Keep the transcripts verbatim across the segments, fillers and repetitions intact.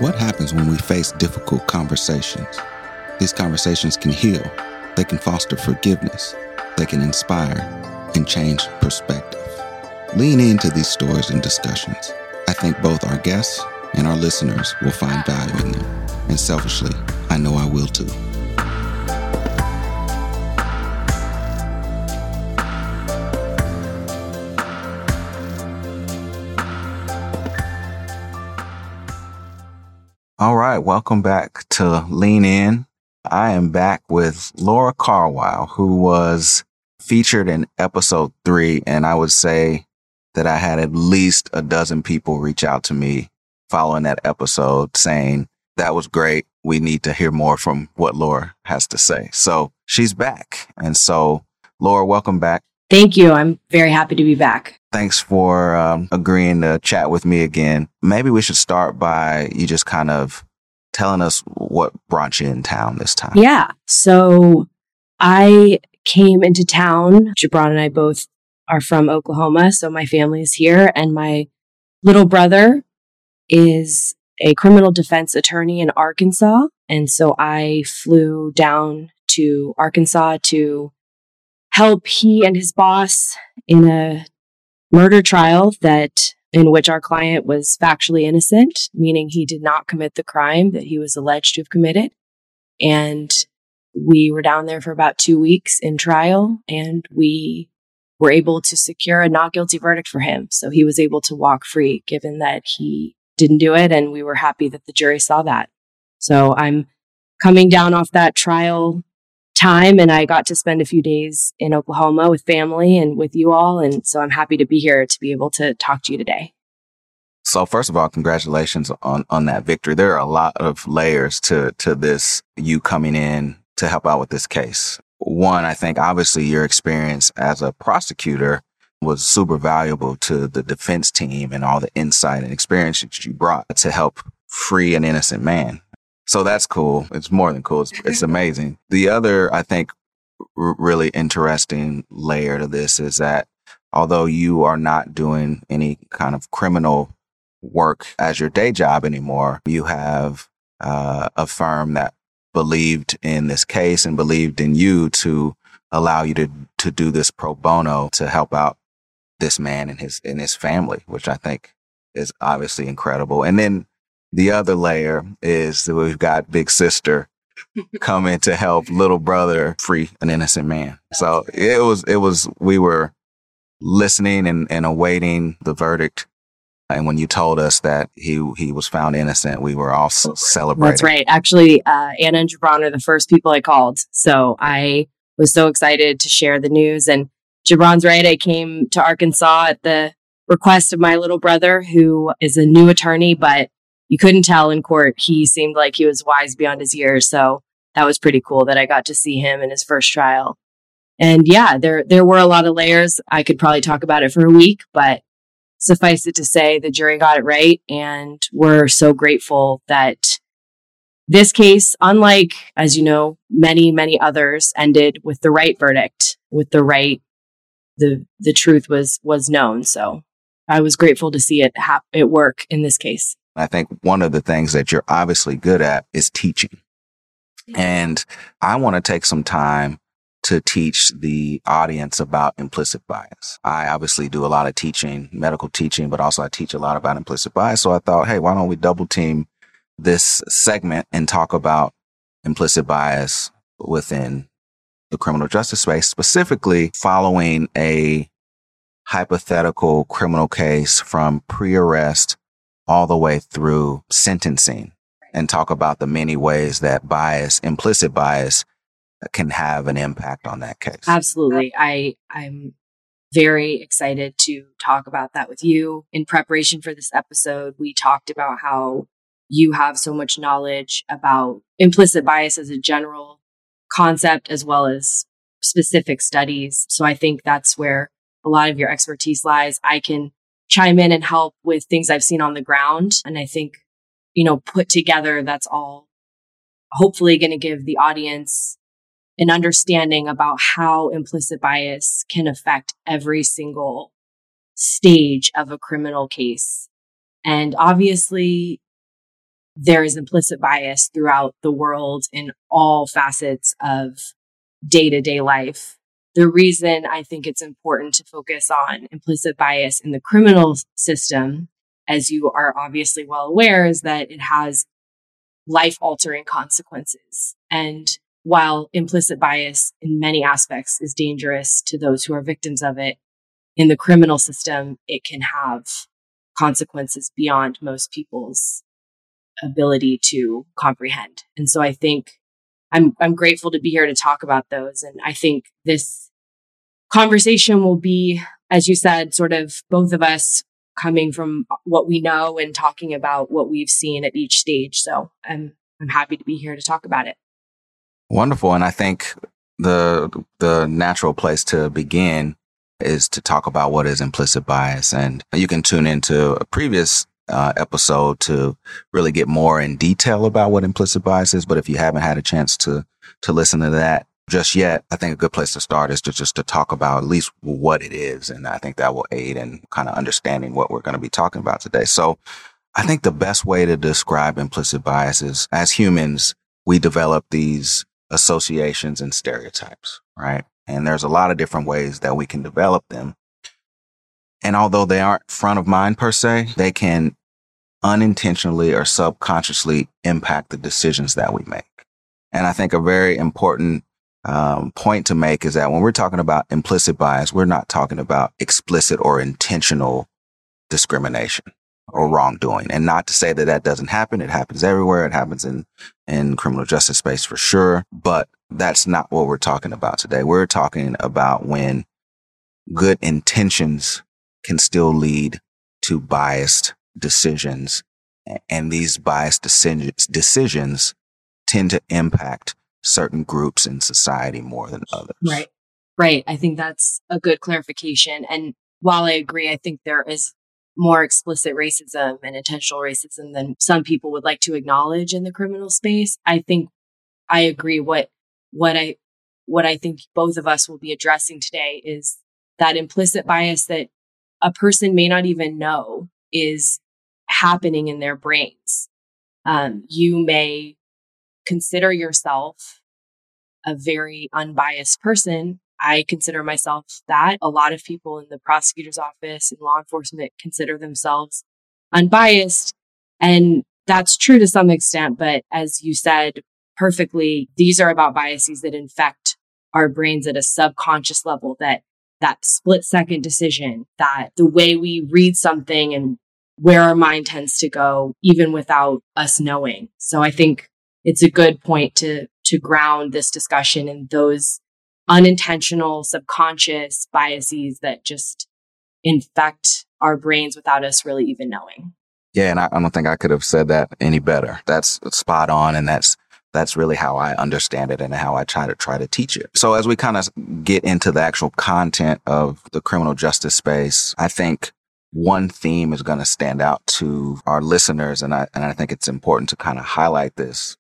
What happens when we face difficult conversations? These conversations can heal, they can foster forgiveness, they can inspire and change perspective. Lean into these stories and discussions. I think both our guests and our listeners will find value in them. And selfishly, I know I will too. All right, welcome back to Lean In. I am back with Laura Carwile, who was featured in episode three, and I would say that I had at least a dozen people reach out to me following that episode saying, that was great. We need to hear more from what Laura has to say. So she's back. And so, Laura, welcome back. Thank you. I'm very happy to be back. Thanks for um, agreeing to chat with me again. Maybe we should start by you just kind of telling us what brought you in town this time. Yeah. So I came into town. Gibran and I both are from Oklahoma, so my family is here. And my little brother is a criminal defense attorney in Arkansas. And so I flew down to Arkansas to help he and his boss in a murder trial that in which our client was factually innocent, meaning he did not commit the crime that he was alleged to have committed. And we were down there for about two weeks in trial, and we were able to secure a not guilty verdict for him. So he was able to walk free, given that he didn't do it. And we were happy that the jury saw that. So I'm coming down off that trial time, and I got to spend a few days in Oklahoma with family and with you all. And so I'm happy to be here to be able to talk to you today. So first of all, congratulations on, on that victory. There are a lot of layers to, to this, you coming in to help out with this case. One, I think obviously your experience as a prosecutor was super valuable to the defense team and all the insight and experience that you brought to help free an innocent man. So that's cool. It's more than cool. It's, it's amazing. The other, I think, r- really interesting layer to this is that although you are not doing any kind of criminal work as your day job anymore, you have uh, a firm that believed in this case and believed in you to allow you to to do this pro bono to help out this man and his and his family, which I think is obviously incredible. And then the other layer is that we've got big sister coming to help little brother free an innocent man. So it was, it was, we were listening and, and awaiting the verdict. And when you told us that he, he was found innocent, we were all celebrating. That's right. Actually, uh, Anna and Gibran are the first people I called. So I was so excited to share the news. And Gibran's right. I came to Arkansas at the request of my little brother, who is a new attorney, but you couldn't tell in court. He seemed like he was wise beyond his years. So that was pretty cool that I got to see him in his first trial. And yeah, there there were a lot of layers. I could probably talk about it for a week, but suffice it to say, the jury got it right. And we're so grateful that this case, unlike, as you know, many, many others, ended with the right verdict, with the right, the the truth was was known. So I was grateful to see it ha- it work in this case. I think one of the things that you're obviously good at is teaching. And I want to take some time to teach the audience about implicit bias. I obviously do a lot of teaching, medical teaching, but also I teach a lot about implicit bias. So I thought, hey, why don't we double team this segment and talk about implicit bias within the criminal justice space, specifically following a hypothetical criminal case from pre-arrest all the way through sentencing, and talk about the many ways that bias, implicit bias, can have an impact on that case. Absolutely. I, I'm very excited to talk about that with you. In preparation for this episode, we talked about how you have so much knowledge about implicit bias as a general concept, as well as specific studies. So I think that's where a lot of your expertise lies. I can chime in and help with things I've seen on the ground. And I think, you know, put together, that's all hopefully going to give the audience an understanding about how implicit bias can affect every single stage of a criminal case. And obviously, there is implicit bias throughout the world in all facets of day-to-day life. The reason I think it's important to focus on implicit bias in the criminal system, as you are obviously well aware, is that it has life-altering consequences. And while implicit bias in many aspects is dangerous to those who are victims of it, in the criminal system, it can have consequences beyond most people's ability to comprehend. And so I think I'm I'm grateful to be here to talk about those. And I think this conversation will be, as you said, sort of both of us coming from what we know and talking about what we've seen at each stage. So I'm I'm happy to be here to talk about it. Wonderful. And I think the the natural place to begin is to talk about what is implicit bias. And you can tune into a previous uh, episode to really get more in detail about what implicit bias is. But if you haven't had a chance to to listen to that just yet, I think a good place to start is to just to talk about at least what it is. And I think that will aid in kind of understanding what we're going to be talking about today. So I think the best way to describe implicit bias is, as humans, we develop these associations and stereotypes, right? And there's a lot of different ways that we can develop them. And although they aren't front of mind per se, they can unintentionally or subconsciously impact the decisions that we make. And I think a very important um, point to make is that when we're talking about implicit bias, we're not talking about explicit or intentional discrimination or wrongdoing. And not to say that that doesn't happen. It happens everywhere. It happens in, in criminal justice space for sure. But that's not what we're talking about today. We're talking about when good intentions can still lead to biased decisions. And these biased decisions, decisions tend to impact certain groups in society more than others. Right. Right. I think that's a good clarification. And while I agree, I think there is more explicit racism and intentional racism than some people would like to acknowledge in the criminal space. I think I agree. What, what I, what I think both of us will be addressing today is that implicit bias that a person may not even know is happening in their brains. Um, you may consider yourself a very unbiased person. I consider myself that. A lot of people in the prosecutor's office and law enforcement consider themselves unbiased. And that's true to some extent. But as you said perfectly, these are about biases that infect our brains at a subconscious level, that that split second decision, that the way we read something and where our mind tends to go, even without us knowing. So I think it's a good point to, to ground this discussion in those unintentional, subconscious biases that just infect our brains without us really even knowing. Yeah, and I, I don't think I could have said that any better. That's spot on, and that's that's really how I understand it and how I try to try to teach it. So as we kind of get into the actual content of the criminal justice space, I think one theme is going to stand out to our listeners, and I and I think it's important to kind of highlight this.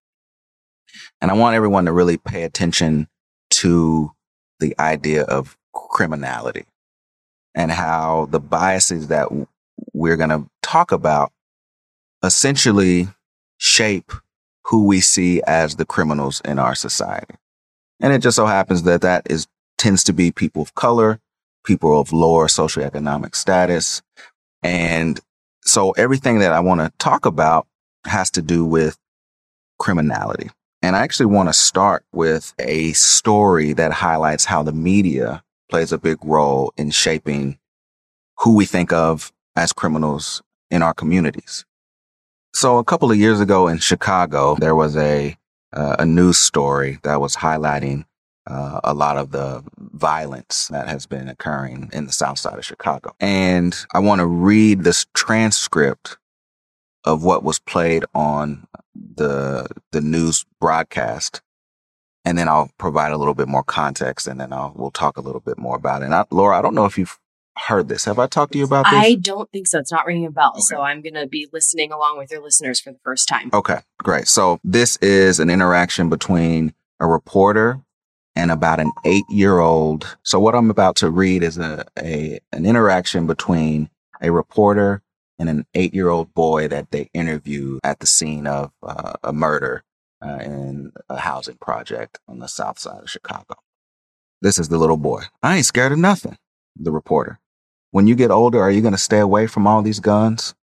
And I want everyone to really pay attention to the idea of criminality and how the biases that we're going to talk about essentially shape who we see as the criminals in our society. And it just so happens that that is tends to be people of color, people of lower socioeconomic status. And so everything that I want to talk about has to do with criminality. And I actually want to start with a story that highlights how the media plays a big role in shaping who we think of as criminals in our communities. So a couple of years ago in Chicago, there was a uh, a news story that was highlighting uh, a lot of the violence that has been occurring in the South Side of Chicago. And I want to read this transcript of what was played on the the news broadcast, and then I'll provide a little bit more context, and then I'll we'll talk a little bit more about it. And I, Laura, I don't know if you've heard this. Have I talked to you about this? I don't think so. It's not ringing a bell. Okay. So I'm going to be listening along with your listeners for the first time. Okay, great. So this is an interaction between a reporter and about an eight-year-old. So what I'm about to read is a, a an interaction between a reporter and an eight-year-old boy that they interviewed at the scene of uh, a murder uh, in a housing project on the south side of Chicago. This is the little boy. I ain't scared of nothing, the reporter. When you get older, are you going to stay away from all these guns?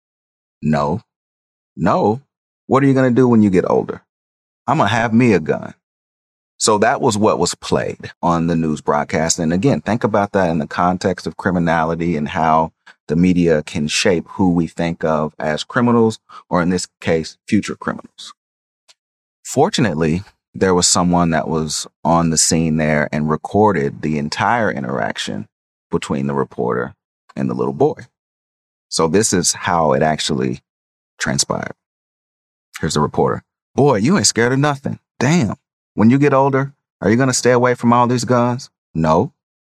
No. No. What are you going to do when you get older? I'm going to have me a gun. So that was what was played on the news broadcast. And again, think about that in the context of criminality and how the media can shape who we think of as criminals, or in this case, future criminals. Fortunately, there was someone that was on the scene there and recorded the entire interaction between the reporter and the little boy. So this is how it actually transpired. Here's the reporter. Boy, you ain't scared of nothing. Damn. When you get older, are you going to stay away from all these guns? No.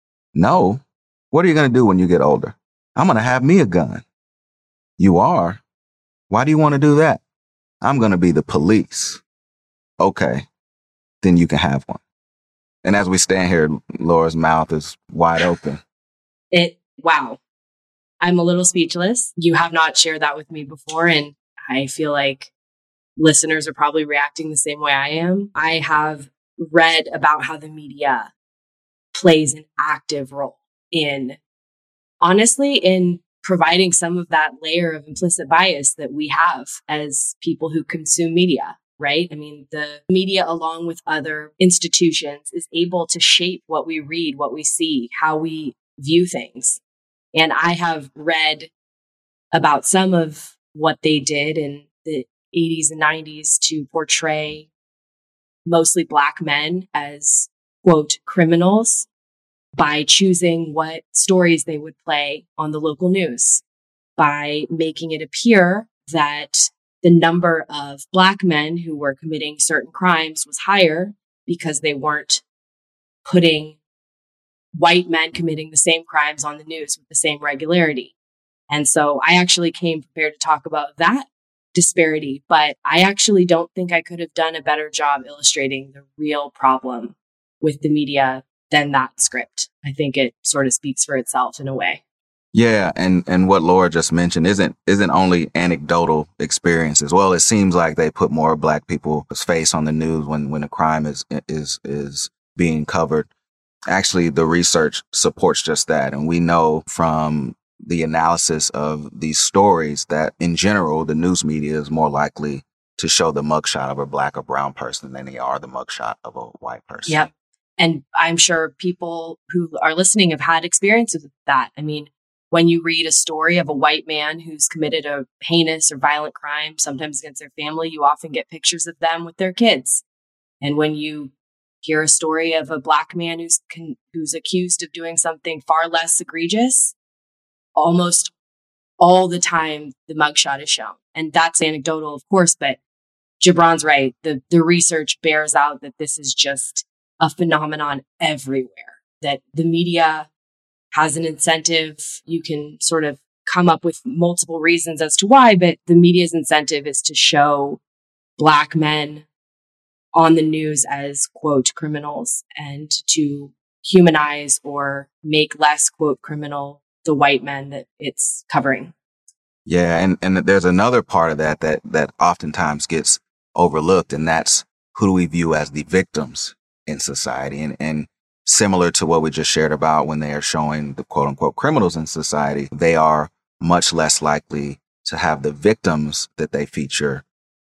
No. What are you going to do when you get older? I'm going to have me a gun. You are? Why do you want to do that? I'm going to be the police. Okay. Then you can have one. And as we stand here, Laura's mouth is wide open. It, wow. I'm a little speechless. You have not shared that with me before, and I feel like listeners are probably reacting the same way I am. I have read about how the media plays an active role in, honestly, in providing some of that layer of implicit bias that we have as people who consume media, right? I mean, the media, along with other institutions, is able to shape what we read, what we see, how we view things. And I have read about some of what they did in the eighties and nineties to portray mostly Black men as, quote, criminals by choosing what stories they would play on the local news, by making it appear that the number of Black men who were committing certain crimes was higher because they weren't putting white men committing the same crimes on the news with the same regularity. And so I actually came prepared to talk about that disparity, but I actually don't think I could have done a better job illustrating the real problem with the media than that script. I think it sort of speaks for itself in a way. Yeah, and and what Laura just mentioned isn't isn't only anecdotal experiences. Well, it seems like they put more Black people's face on the news when when a crime is is is being covered. Actually, the research supports just that, and we know from the analysis of these stories that in general, the news media is more likely to show the mugshot of a Black or brown person than they are the mugshot of a white person. Yep. And I'm sure people who are listening have had experiences with that. I mean, when you read a story of a white man who's committed a heinous or violent crime, sometimes against their family, you often get pictures of them with their kids. And when you hear a story of a Black man who's con- who's accused of doing something far less egregious, almost all the time, the mugshot is shown. And that's anecdotal, of course, but Gibran's right. The, the research bears out that this is just a phenomenon everywhere, that the media has an incentive. You can sort of come up with multiple reasons as to why, but the media's incentive is to show Black men on the news as, quote, criminals, and to humanize or make less, quote, criminal the white men that it's covering. Yeah. And, and there's another part of that, that, that oftentimes gets overlooked. And that's who do we view as the victims in society? And, and similar to what we just shared about when they are showing the quote unquote criminals in society, they are much less likely to have the victims that they feature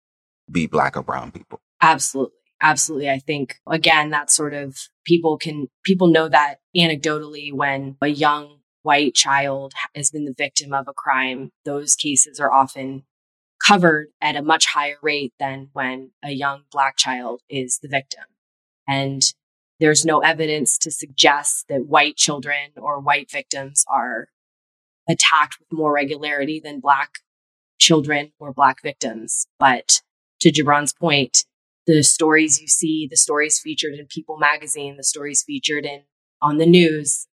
be Black or brown people. Absolutely. Absolutely. I think, again, that sort of people can, people know that anecdotally when a young white child has been the victim of a crime, those cases are often covered at a much higher rate than when a young Black child is the victim. And there's no evidence to suggest that white children or white victims are attacked with more regularity than Black children or Black victims. But to Gibran's point, the stories you see, the stories featured in People magazine, the stories featured in on the news,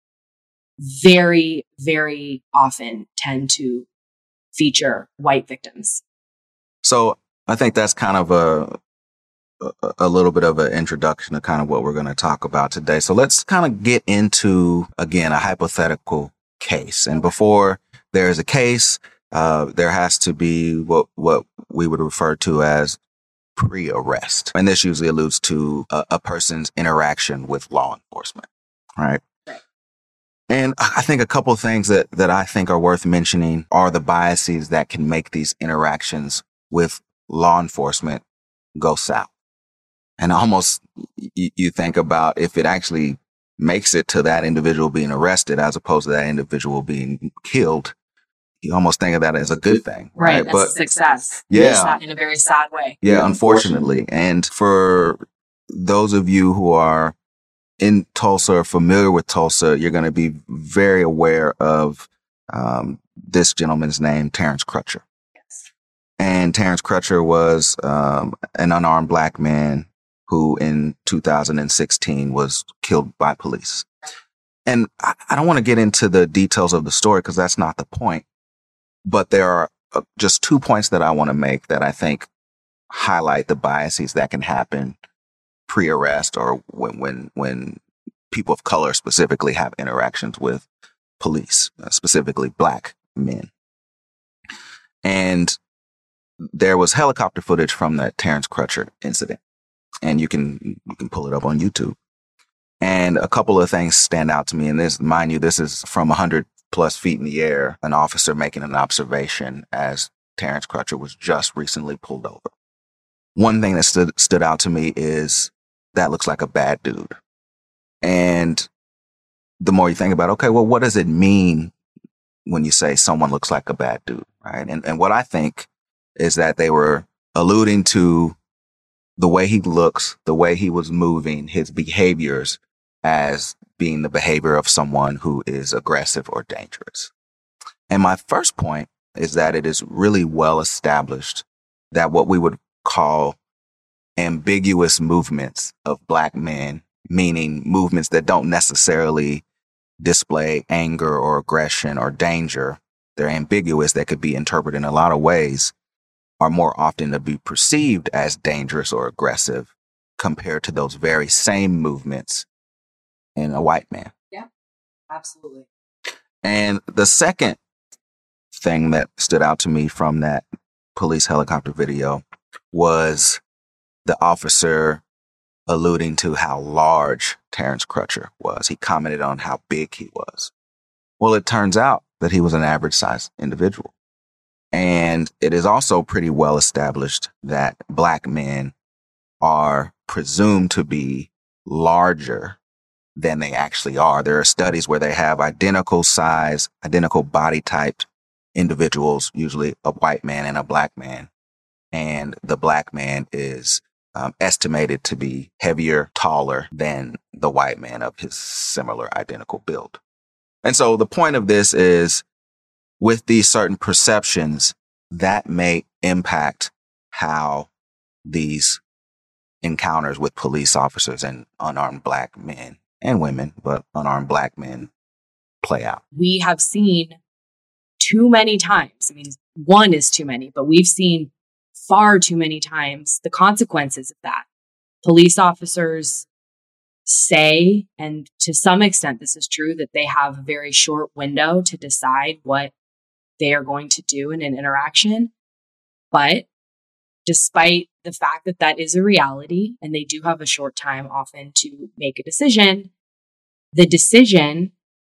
very, very often tend to feature white victims. So I think that's kind of a a, a little bit of an introduction to kind of what we're going to talk about today. So let's kind of get into, again, a hypothetical case. And before there is a case, uh, there has to be what, what we would refer to as pre-arrest. And this usually alludes to a, a person's interaction with law enforcement, right? Right. And I think a couple of things that, that I think are worth mentioning are the biases that can make these interactions with law enforcement go south. And almost y- you think about if it actually makes it to that individual being arrested as opposed to that individual being killed, you almost think of that as a good thing. Right. Right. That's But a success. yeah, In a very sad way. yeah, unfortunately. And for those of you who are in Tulsa or familiar with Tulsa, you're going to be very aware of um, this gentleman's name, Terrence Crutcher. Yes. And Terrence Crutcher was um, an unarmed black man who in two thousand sixteen was killed by police. And I, I don't want to get into the details of the story because that's not the point. But there are uh, just two points that I want to make that I think highlight the biases that can happen pre-arrest or when, when, when people of color specifically have interactions with police, uh, specifically black men. And there was helicopter footage from that Terrence Crutcher incident, and you can, you can pull it up on YouTube. And a couple of things stand out to me. And this, mind you, this is from a hundred plus feet in the air, an officer making an observation as Terrence Crutcher was just recently pulled over. One thing that stood, stood out to me is that looks like a bad dude. And the more you think about, okay, well, what does it mean when you say someone looks like a bad dude, right? And, and what I think is that they were alluding to the way he looks, the way he was moving, his behaviors as being the behavior of someone who is aggressive or dangerous. And my first point is that it is really well established that what we would call ambiguous movements of black men, meaning movements that don't necessarily display anger or aggression or danger, they're ambiguous, that could be interpreted in a lot of ways, are more often to be perceived as dangerous or aggressive compared to those very same movements in a white man. Yeah, absolutely. And the second thing that stood out to me from that police helicopter video was the officer alluding to how large Terrence Crutcher was. He commented on how big he was. Well, it turns out that he was an average sized individual. And it is also pretty well established that black men are presumed to be larger than they actually are. There are studies where they have identical size, identical body typed individuals, usually a white man and a black man. And the black man is um, estimated to be heavier, taller than the white man of his similar identical build. And so the point of this is, with these certain perceptions, that may impact how these encounters with police officers and unarmed black men and women, but unarmed black men, play out. We have seen too many times. I mean, one is too many, but we've seen far too many times the consequences of that. Police officers say, and to some extent this is true, that they have a very short window to decide what they are going to do in an interaction. But despite the fact that that is a reality and they do have a short time often to make a decision, the decision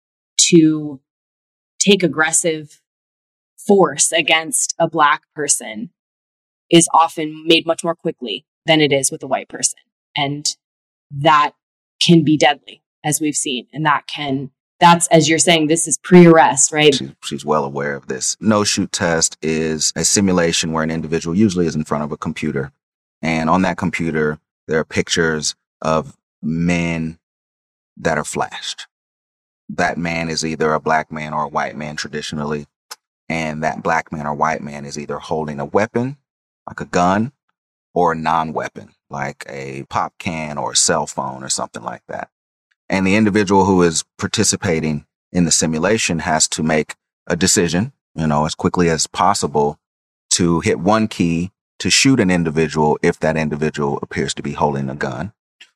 to take aggressive force against a black person is often made much more quickly than it is with a white person. And that can be deadly, as we've seen. And that can, that's, as you're saying, this is pre-arrest, right? She, she's well aware of this. No-shoot test is a simulation where an individual usually is in front of a computer. And on that computer, there are pictures of men that are flashed. That man is either a black man or a white man traditionally. And that black man or white man is either holding a weapon, like a gun, or a non-weapon, like a pop can or a cell phone or something like that. And the individual who is participating in the simulation has to make a decision, you know, as quickly as possible to hit one key to shoot an individual if that individual appears to be holding a gun,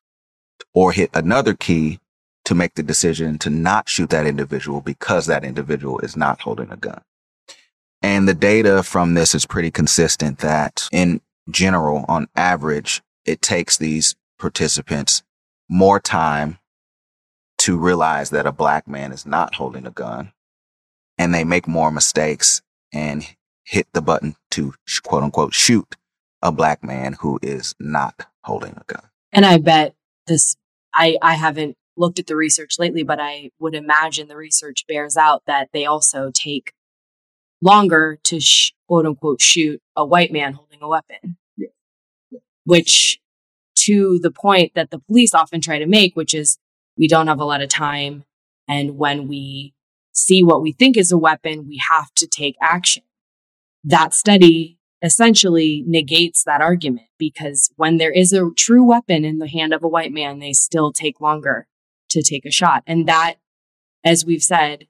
or hit another key to make the decision to not shoot that individual because that individual is not holding a gun. And the data from this is pretty consistent that in general, on average, it takes these participants more time to realize that a black man is not holding a gun, and they make more mistakes and hit the button to quote unquote shoot a black man who is not holding a gun. And I bet this, I, I haven't looked at the research lately, but I would imagine the research bears out that they also take longer to sh- quote unquote shoot a white man holding a weapon. Yeah. Yeah. Which, to the point that the police often try to make, which is we don't have a lot of time. And when we see what we think is a weapon, we have to take action. That study essentially negates that argument, because when there is a true weapon in the hand of a white man, they still take longer to take a shot. And that, as we've said,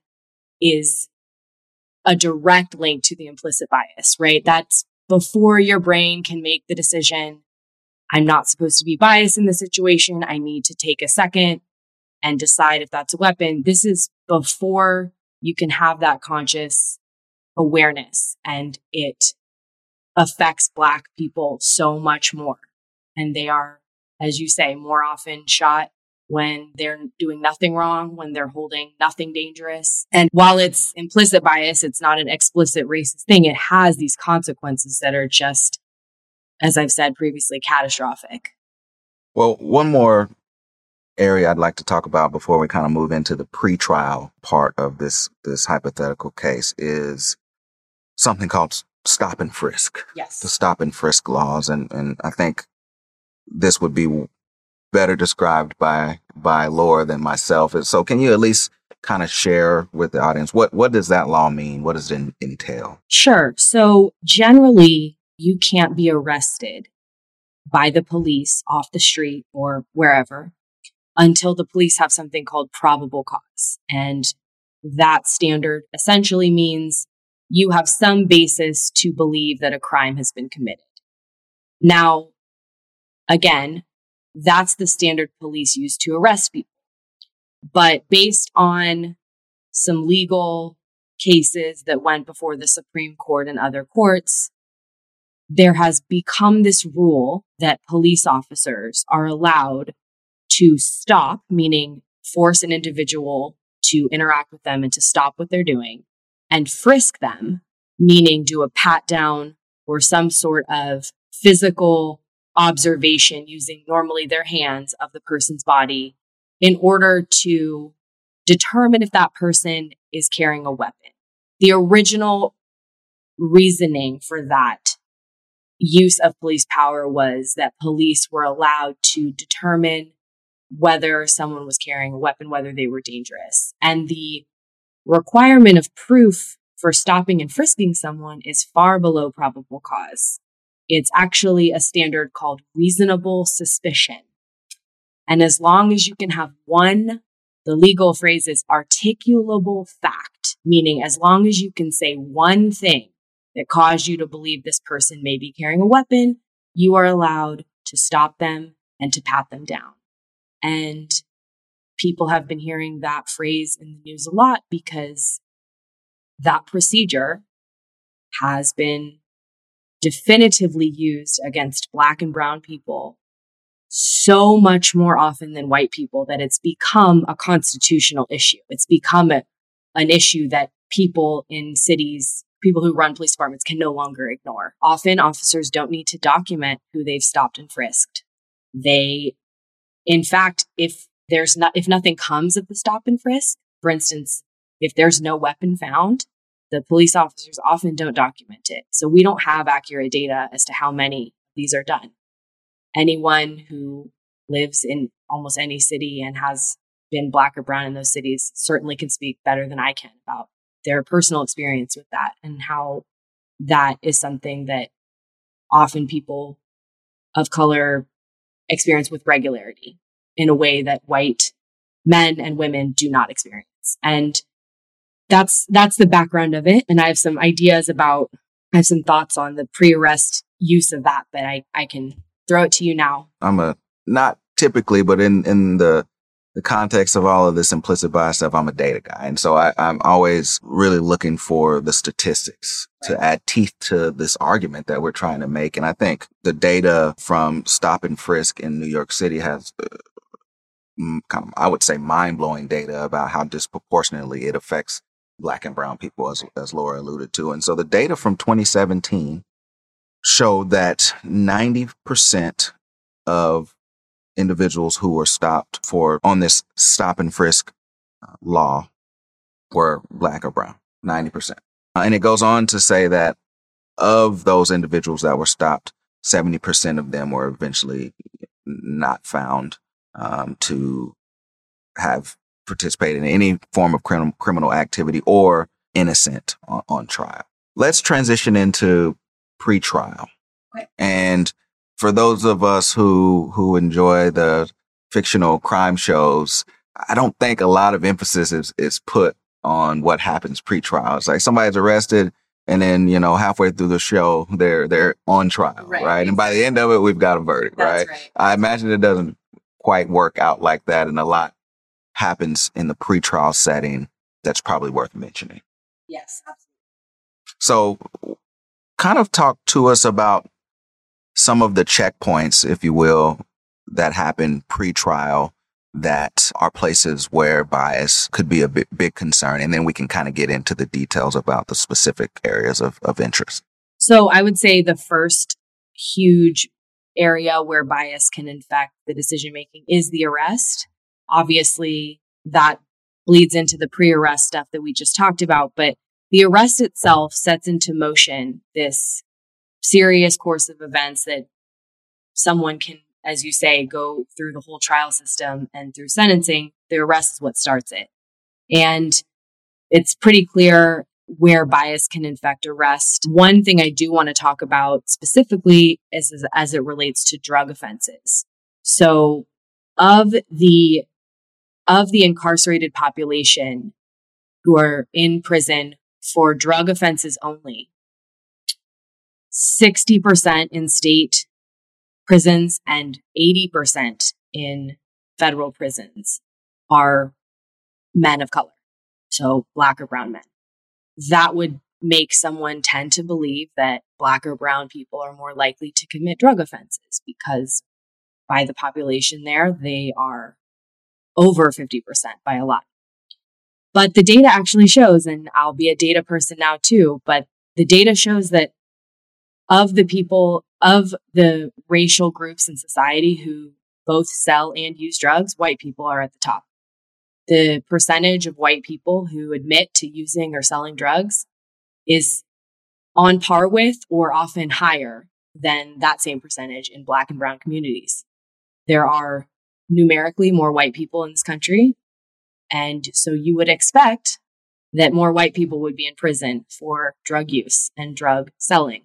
is a direct link to the implicit bias, right? That's before your brain can make the decision, I'm not supposed to be biased in this situation. I need to take a second and decide if that's a weapon. This is before you can have that conscious awareness, and it affects Black people so much more. And they are, as you say, more often shot when they're doing nothing wrong, when they're holding nothing dangerous. And while it's implicit bias, it's not an explicit racist thing. It has these consequences that are just, as I've said previously, catastrophic. Well, one more area I'd like to talk about before we kind of move into the pre-trial part of this, this hypothetical case is something called stop and frisk. Yes. The stop and frisk laws. And, and I think this would be better described by, by Laura than myself. So can you at least kind of share with the audience, what, what does that law mean? What does it entail? Sure. So generally, you can't be arrested by the police off the street or wherever until the police have something called probable cause. And that standard essentially means you have some basis to believe that a crime has been committed. Now, again, that's the standard police use to arrest people. But based on some legal cases that went before the Supreme Court and other courts, there has become this rule that police officers are allowed to stop, meaning force an individual to interact with them and to stop what they're doing, and frisk them, meaning do a pat down or some sort of physical observation using normally their hands of the person's body in order to determine if that person is carrying a weapon. The original reasoning for that use of police power was that police were allowed to determine whether someone was carrying a weapon, whether they were dangerous. And the requirement of proof for stopping and frisking someone is far below probable cause. It's actually a standard called reasonable suspicion. And as long as you can have one, the legal phrase is articulable fact, meaning as long as you can say one thing that caused you to believe this person may be carrying a weapon, you are allowed to stop them and to pat them down. And people have been hearing that phrase in the news a lot because that procedure has been definitively used against Black and brown people so much more often than white people that it's become a constitutional issue. It's become a, an issue that people in cities, people who run police departments can no longer ignore. Often officers don't need to document who they've stopped and frisked. They, in fact, if there's not, if nothing comes of the stop and frisk, for instance, if there's no weapon found, the police officers often don't document it. So we don't have accurate data as to how many of these are done. Anyone who lives in almost any city and has been Black or brown in those cities certainly can speak better than I can about their personal experience with that and how that is something that often people of color experience with regularity in a way that white men and women do not experience. And that's, that's the background of it. And I have some ideas about, I have some thoughts on the pre-arrest use of that, but I, I can throw it to you now. I'm a, not typically, but in, in the the context of all of this implicit bias stuff, I'm a data guy. And so I, I'm always really looking for the statistics right. to add teeth to this argument that we're trying to make. And I think the data from stop and frisk in New York City has uh, kind of, I would say, mind-blowing data about how disproportionately it affects Black and brown people, as, as Laura alluded to. And so the data from twenty seventeen showed that ninety percent of individuals who were stopped for on this stop and frisk uh, law were Black or brown, ninety percent. Uh, and it goes on to say that of those individuals that were stopped, seventy percent of them were eventually not found um, to have participated in any form of criminal criminal activity or innocent on, on trial. Let's transition into pretrial. Okay. And for those of us who who enjoy the fictional crime shows, I don't think a lot of emphasis is, is put on what happens pre-trial. It's like somebody's arrested and then, you know, halfway through the show, they're they're on trial, right? right? And by the end of it, we've got a verdict, right? right? I imagine it doesn't quite work out like that, and a lot happens in the pre-trial setting that's probably worth mentioning. Yes, absolutely. So kind of talk to us about some of the checkpoints, if you will, that happen pre-trial that are places where bias could be a big, big concern. And then we can kind of get into the details about the specific areas of, of interest. So I would say the first huge area where bias can infect the decision-making is the arrest. Obviously, that bleeds into the pre-arrest stuff that we just talked about, but the arrest itself sets into motion this serious course of events that someone can, as you say, go through the whole trial system and through sentencing. The arrest is what starts it. And it's pretty clear where bias can infect arrest. One thing I do want to talk about specifically is, is as it relates to drug offenses. So of the of the incarcerated population who are in prison for drug offenses only, sixty percent in state prisons and eighty percent in federal prisons are men of color. So Black or brown men. That would make someone tend to believe that Black or brown people are more likely to commit drug offenses because by the population there, they are over fifty percent by a lot. But the data actually shows, and I'll be a data person now too, but the data shows that of the people, of the racial groups in society who both sell and use drugs, white people are at the top. The percentage of white people who admit to using or selling drugs is on par with or often higher than that same percentage in Black and brown communities. There are numerically more white people in this country. And so you would expect that more white people would be in prison for drug use and drug selling.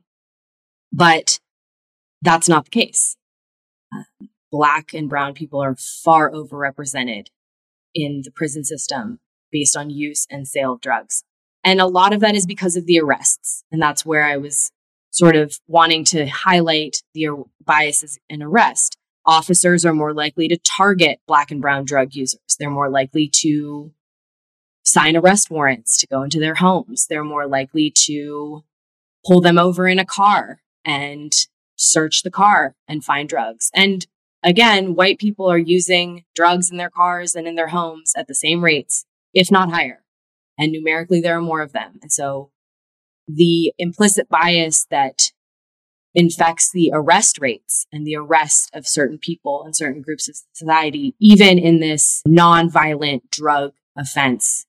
But that's not the case. Uh, Black and brown people are far overrepresented in the prison system based on use and sale of drugs. And a lot of that is because of the arrests. And that's where I was sort of wanting to highlight the biases in arrest. Officers are more likely to target Black and brown drug users. They're more likely to sign arrest warrants to go into their homes. They're more likely to pull them over in a car and search the car and find drugs. And again, white people are using drugs in their cars and in their homes at the same rates, if not higher. And numerically, there are more of them. And so the implicit bias that infects the arrest rates and the arrest of certain people and certain groups of society, even in this nonviolent drug offense,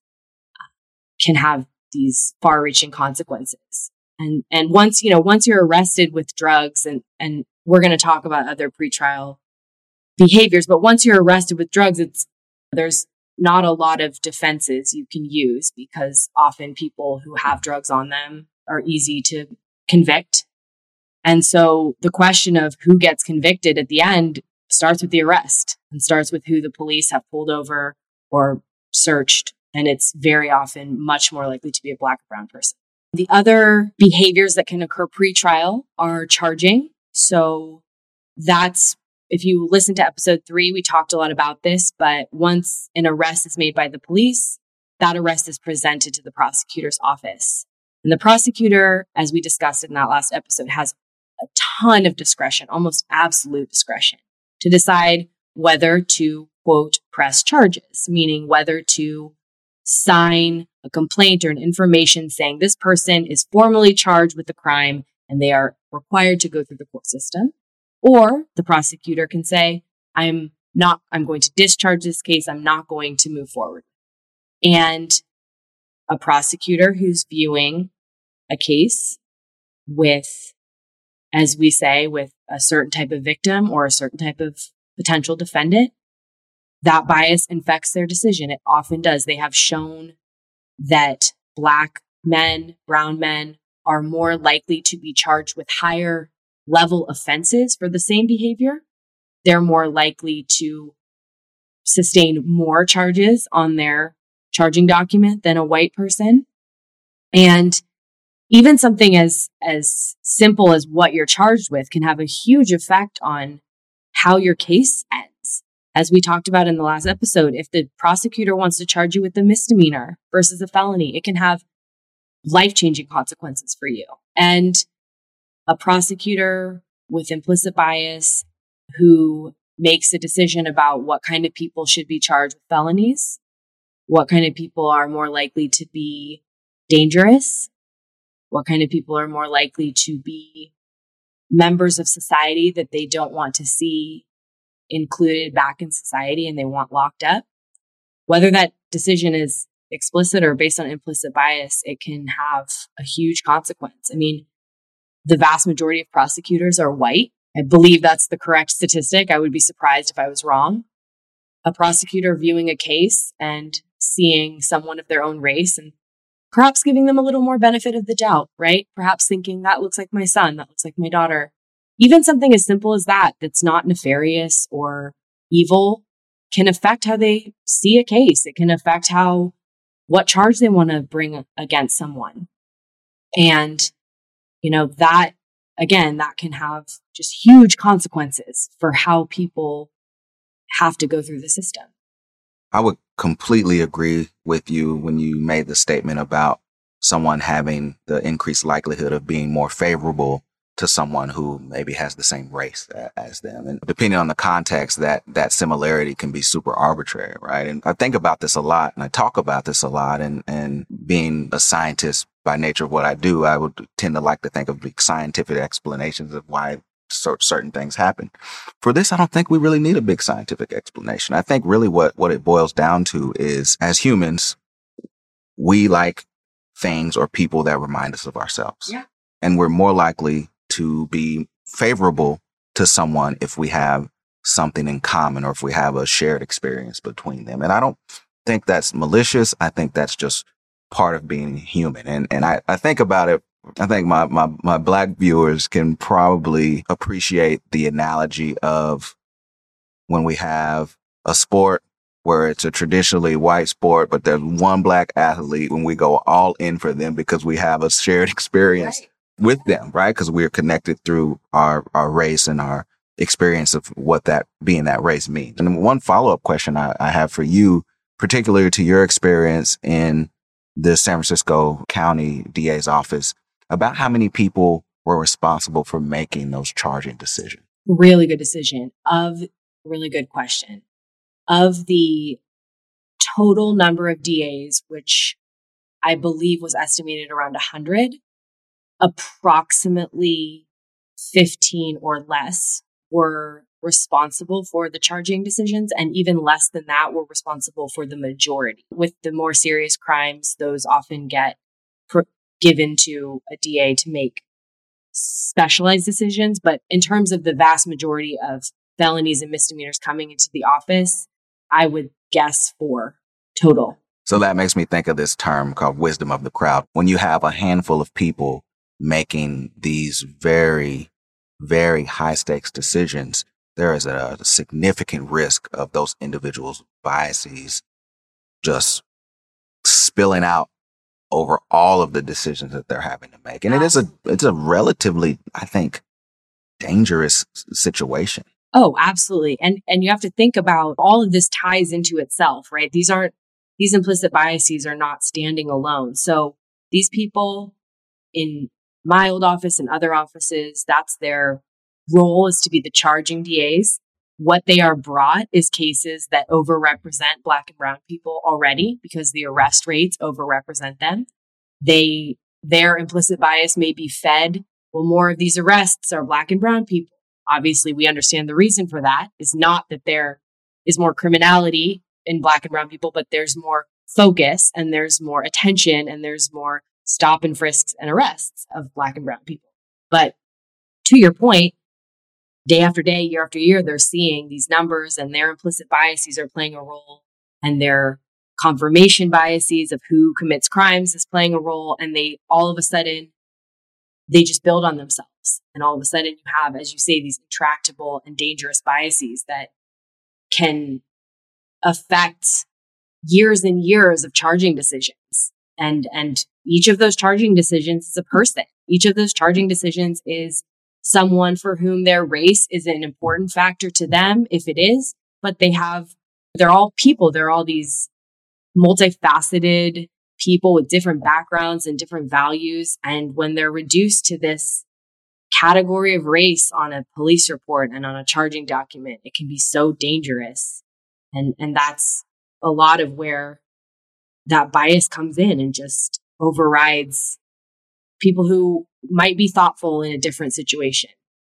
can have these far-reaching consequences. And and once, you know, once you're arrested with drugs, and, and we're going to talk about other pretrial behaviors, but once you're arrested with drugs, it's there's not a lot of defenses you can use because often people who have drugs on them are easy to convict. And so the question of who gets convicted at the end starts with the arrest and starts with who the police have pulled over or searched. And it's very often much more likely to be a Black or brown person. The other behaviors that can occur pre-trial are charging. So that's if you listen to episode three, we talked a lot about this, but once an arrest is made by the police, that arrest is presented to the prosecutor's office. And the prosecutor, as we discussed in that last episode, has a ton of discretion, almost absolute discretion, to decide whether to, quote, press charges, meaning whether to sign a complaint or an information saying this person is formally charged with the crime and they are required to go through the court system. Or the prosecutor can say, I'm not, I'm going to discharge this case. I'm not going to move forward. And a prosecutor who's viewing a case with, as we say, with a certain type of victim or a certain type of potential defendant, that bias infects their decision. It often does. They have shown that Black men, brown men are more likely to be charged with higher level offenses for the same behavior. They're more likely to sustain more charges on their charging document than a white person. And even something as, as simple as what you're charged with can have a huge effect on how your case ends. As we talked about in the last episode, if the prosecutor wants to charge you with a misdemeanor versus a felony, it can have life-changing consequences for you. And a prosecutor with implicit bias who makes a decision about what kind of people should be charged with felonies, what kind of people are more likely to be dangerous, what kind of people are more likely to be members of society that they don't want to see included back in society and they want locked up. Whether that decision is explicit or based on implicit bias, it can have a huge consequence. I mean, the vast majority of prosecutors are white. I believe that's the correct statistic. I would be surprised if I was wrong. A prosecutor viewing a case and seeing someone of their own race and perhaps giving them a little more benefit of the doubt, right? Perhaps thinking that looks like my son, that looks like my daughter. Even something as simple as that, that's not nefarious or evil, can affect how they see a case. It can affect how, what charge they want to bring against someone. And, you know, that, again, that can have just huge consequences for how people have to go through the system. I would completely agree with you when you made the statement about someone having the increased likelihood of being more favorable to someone who maybe has the same race as them. And depending on the context, that that similarity can be super arbitrary, right? And I think about this a lot and I talk about this a lot. And, and being a scientist by nature of what I do, I would tend to like to think of big scientific explanations of why certain things happen. For this, I don't think we really need a big scientific explanation. I think really what, what it boils down to is, as humans, we like things or people that remind us of ourselves. Yeah. And we're more likely to be favorable to someone if we have something in common or if we have a shared experience between them. And I don't think that's malicious. I think that's just part of being human. And and I, I think about it. I think my, my, my Black viewers can probably appreciate the analogy of when we have a sport where it's a traditionally white sport, but there's one Black athlete when we go all in for them because we have a shared experience right. with them, right? Because we're connected through our, our race and our experience of what that being that race means. And one follow-up question I, I have for you, particularly to your experience in the San Francisco County D A's office, about how many people were responsible for making those charging decisions? Really good decision. Of really good question. Of the total number of D As, which I believe was estimated around one hundred, approximately fifteen or less were responsible for the charging decisions, and even less than that were responsible for the majority. With the more serious crimes, those often get pr- given to a D A to make specialized decisions. But in terms of the vast majority of felonies and misdemeanors coming into the office, I would guess four total. So that makes me think of this term called wisdom of the crowd. When you have a handful of people making these very, very high stakes decisions, there is a significant risk of those individuals' biases just spilling out over all of the decisions that they're having to make. And it is a, it's a relatively, I think, dangerous situation. Oh, absolutely. And, and you have to think about all of this ties into itself, right? These aren't, these implicit biases are not standing alone. So these people in my old office and other offices, that's their role, is to be the charging D As. What they are brought is cases that overrepresent Black and brown people already because the arrest rates overrepresent them. They, their implicit bias may be fed, well, more of these arrests are Black and brown people. Obviously, we understand the reason for that is not that there is more criminality in Black and brown people, but there's more focus and there's more attention and there's more stop and frisks and arrests of Black and brown people. But to your point, day after day, year after year, they're seeing these numbers and their implicit biases are playing a role, and their confirmation biases of who commits crimes is playing a role. And they all of a sudden, they just build on themselves. And all of a sudden you have, as you say, these intractable and dangerous biases that can affect years and years of charging decisions. And, and each of those charging decisions is a person. Each of those charging decisions is someone for whom their race is an important factor to them, if it is, but they have, they're all people. They're all these multifaceted people with different backgrounds and different values. And when they're reduced to this category of race on a police report and on a charging document, it can be so dangerous. And, and that's a lot of where that bias comes in and just overrides people who might be thoughtful in a different situation.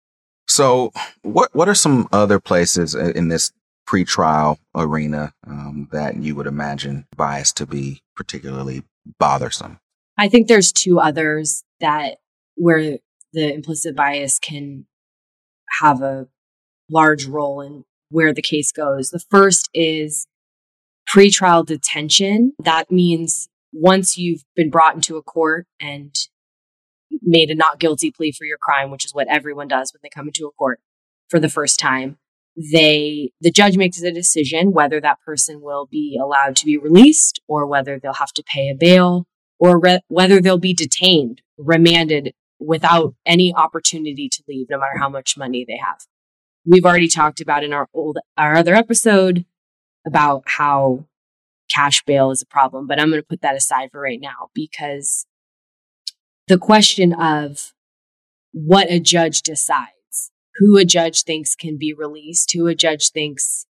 So what, what are some other places in this pretrial arena um, that you would imagine bias to be particularly bothersome? I think there's two others that where the implicit bias can have a large role in where the case goes. The first is pretrial detention. That means once you've been brought into a court and made a not guilty plea for your crime, which is what everyone does when they come into a court for the first time, they, the judge makes a decision whether that person will be allowed to be released or whether they'll have to pay a bail or re- whether they'll be detained, remanded without any opportunity to leave, no matter how much money they have. We've already talked about in our old, our other episode about how cash bail is a problem, but I'm going to put that aside for right now because the question of what a judge decides, who a judge thinks can be released, who a judge thinks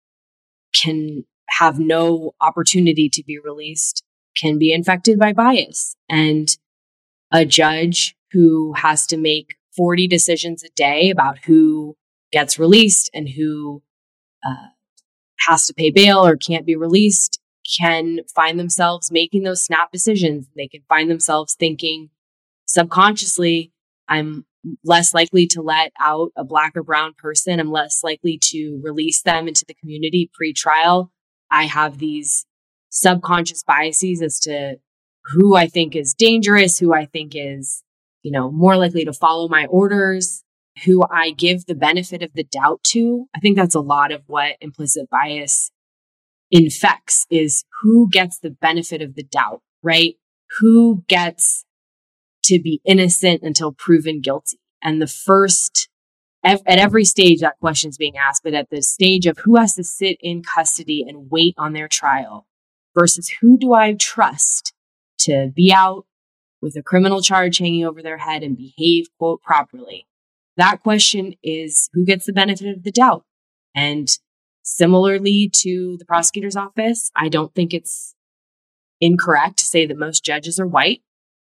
can have no opportunity to be released, can be infected by bias. And a judge who has to make forty decisions a day about who gets released and who uh, has to pay bail or can't be released can find themselves making those snap decisions. They can find themselves thinking subconsciously, I'm less likely to let out a Black or brown person. I'm less likely to release them into the community pre-trial. I have these subconscious biases as to who I think is dangerous, who I think is, you know, more likely to follow my orders, who I give the benefit of the doubt to. I think that's a lot of what implicit bias infects, is who gets the benefit of the doubt, right? Who gets to be innocent until proven guilty. And the first, at every stage, that question is being asked, but at the stage of who has to sit in custody and wait on their trial versus who do I trust to be out with a criminal charge hanging over their head and behave, quote, properly. That question is who gets the benefit of the doubt. And similarly to the prosecutor's office, I don't think it's incorrect to say that most judges are white.